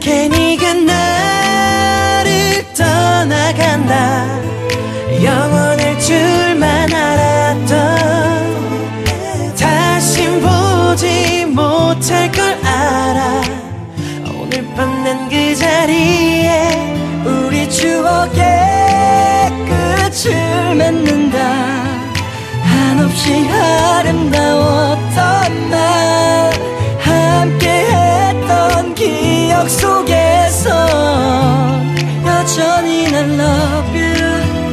네가 나를 떠나간다 영원할 줄만 알았던 다신 보지 못할 걸 알아 오늘 밤 난 그 자리에 우리 추억의 끝을 맺는다 한없이 아름다웠던 날 함께했던 기억 속